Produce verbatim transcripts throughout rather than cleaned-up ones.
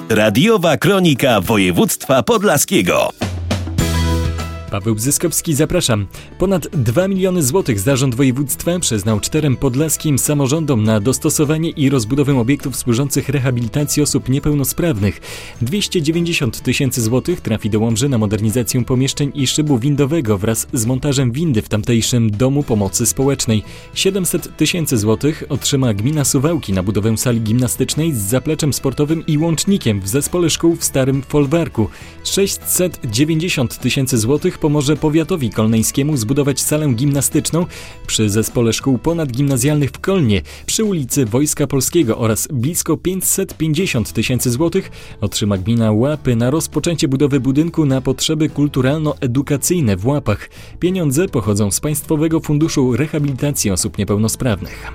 Radiowa Kronika Województwa Podlaskiego. Paweł Zyskowski, zapraszam. Ponad dwa miliony złotych Zarząd Województwa przyznał czterem podlaskim samorządom na dostosowanie i rozbudowę obiektów służących rehabilitacji osób niepełnosprawnych. dwieście dziewięćdziesiąt tysięcy złotych trafi do Łomży na modernizację pomieszczeń i szybu windowego wraz z montażem windy w tamtejszym Domu Pomocy Społecznej. siedemset tysięcy złotych otrzyma gmina Suwałki na budowę sali gimnastycznej z zapleczem sportowym i łącznikiem w zespole szkół w Starym Folwarku. sześćset dziewięćdziesiąt tysięcy złotych pomoże powiatowi kolneńskiemu zbudować salę gimnastyczną przy zespole szkół ponadgimnazjalnych w Kolnie przy ulicy Wojska Polskiego oraz blisko pięćset pięćdziesiąt tysięcy złotych otrzyma gmina Łapy na rozpoczęcie budowy budynku na potrzeby kulturalno-edukacyjne w Łapach. Pieniądze pochodzą z Państwowego Funduszu Rehabilitacji Osób Niepełnosprawnych.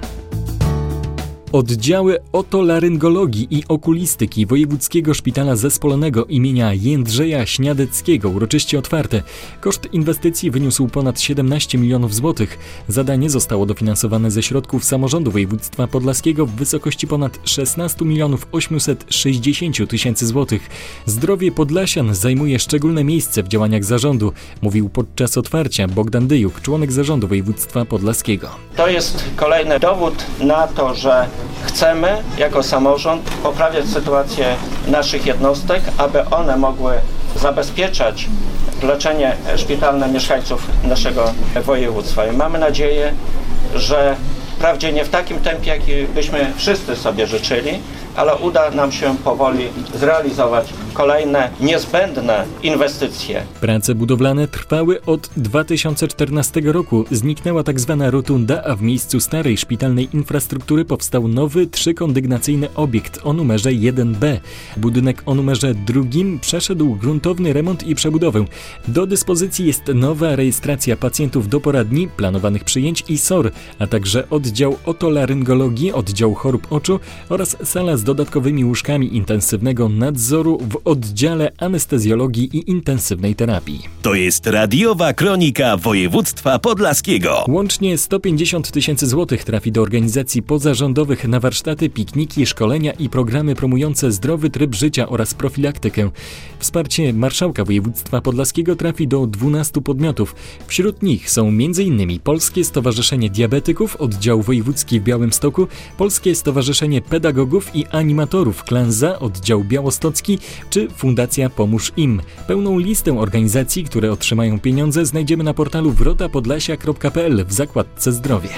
Oddziały otolaryngologii i okulistyki Wojewódzkiego Szpitala Zespolonego imienia Jędrzeja Śniadeckiego uroczyście otwarte. Koszt inwestycji wyniósł ponad siedemnaście milionów złotych. Zadanie zostało dofinansowane ze środków samorządu województwa podlaskiego w wysokości ponad szesnaście milionów osiemset sześćdziesiąt tysięcy złotych. Zdrowie Podlasian zajmuje szczególne miejsce w działaniach zarządu, mówił podczas otwarcia Bogdan Dyjuk, członek zarządu województwa podlaskiego. To jest kolejny dowód na to, że chcemy jako samorząd poprawiać sytuację naszych jednostek, aby one mogły zabezpieczać leczenie szpitalne mieszkańców naszego województwa. I mamy nadzieję, że wprawdzie nie w takim tempie, jaki byśmy wszyscy sobie życzyli, ale uda nam się powoli zrealizować kolejne niezbędne inwestycje. Prace budowlane trwały od dwa tysiące czternastego roku. Zniknęła tak zwana rotunda, a w miejscu starej szpitalnej infrastruktury powstał nowy trzykondygnacyjny obiekt o numerze jeden B. Budynek o numerze drugim przeszedł gruntowny remont i przebudowę. Do dyspozycji jest nowa rejestracja pacjentów do poradni, planowanych przyjęć i S O R, a także oddział otolaryngologii, oddział chorób oczu oraz sala z dodatkowymi łóżkami intensywnego nadzoru w oddziale anestezjologii i intensywnej terapii. To jest Radiowa Kronika Województwa Podlaskiego. Łącznie sto pięćdziesiąt tysięcy złotych trafi do organizacji pozarządowych na warsztaty, pikniki, szkolenia i programy promujące zdrowy tryb życia oraz profilaktykę. Wsparcie marszałka województwa podlaskiego trafi do dwunastu podmiotów. Wśród nich są m.in. Polskie Stowarzyszenie Diabetyków, oddział wojewódzki w Białymstoku, Polskie Stowarzyszenie Pedagogów i Animatorów Klanza, oddział białostocki czy Fundacja Pomóż Im. Pełną listę organizacji, które otrzymają pieniądze, znajdziemy na portalu wrota podlasia kropka p l w zakładce zdrowie.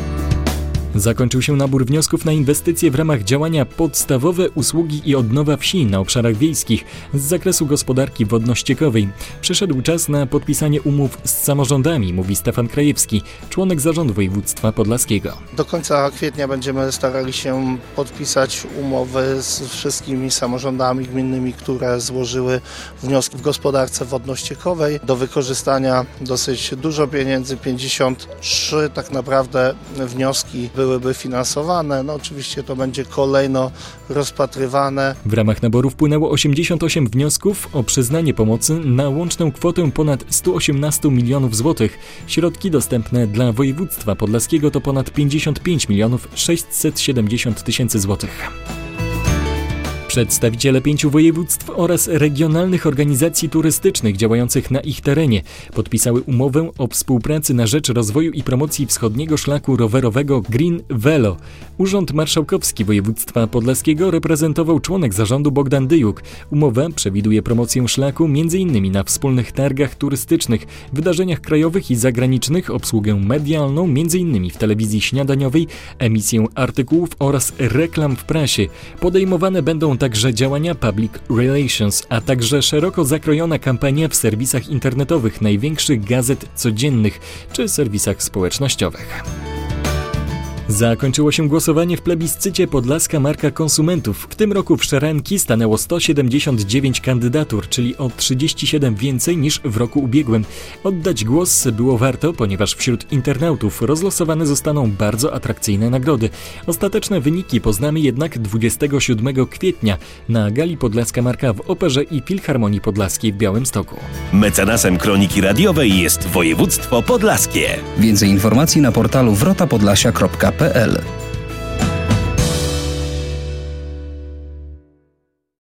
Zakończył się nabór wniosków na inwestycje w ramach działania Podstawowe usługi i odnowa wsi na obszarach wiejskich z zakresu gospodarki wodno-ściekowej. Przyszedł czas na podpisanie umów z samorządami, mówi Stefan Krajewski, członek zarządu województwa podlaskiego. Do końca kwietnia będziemy starali się podpisać umowy z wszystkimi samorządami gminnymi, które złożyły wnioski w gospodarce wodno-ściekowej. Do wykorzystania dosyć dużo pieniędzy, pięćdziesiąt trzy tak naprawdę wnioski byłyby finansowane. No oczywiście to będzie kolejno rozpatrywane. W ramach naboru wpłynęło osiemdziesiąt osiem wniosków o przyznanie pomocy na łączną kwotę ponad sto osiemnaście milionów złotych. Środki dostępne dla województwa podlaskiego to ponad pięćdziesiąt pięć milionów sześćset siedemdziesiąt tysięcy złotych. Przedstawiciele pięciu województw oraz regionalnych organizacji turystycznych działających na ich terenie podpisały umowę o współpracy na rzecz rozwoju i promocji wschodniego szlaku rowerowego Green Velo. Urząd Marszałkowski Województwa Podlaskiego reprezentował członek zarządu Bogdan Dyjuk. Umowa przewiduje promocję szlaku m.in. na wspólnych targach turystycznych, wydarzeniach krajowych i zagranicznych, obsługę medialną m.in. w telewizji śniadaniowej, emisję artykułów oraz reklam w prasie. Podejmowane będą także działania public relations, a także szeroko zakrojona kampania w serwisach internetowych największych gazet codziennych czy serwisach społecznościowych. Zakończyło się głosowanie w plebiscycie Podlaska Marka Konsumentów. W tym roku w szranki stanęło sto siedemdziesiąt dziewięć kandydatur, czyli o trzydzieści siedem więcej niż w roku ubiegłym. Oddać głos było warto, ponieważ wśród internautów rozlosowane zostaną bardzo atrakcyjne nagrody. Ostateczne wyniki poznamy jednak dwudziestego siódmego kwietnia na Gali Podlaska Marka w Operze i Filharmonii Podlaskiej w Białymstoku. Mecenasem Kroniki Radiowej jest województwo podlaskie. Więcej informacji na portalu wrota podlasia kropka p l.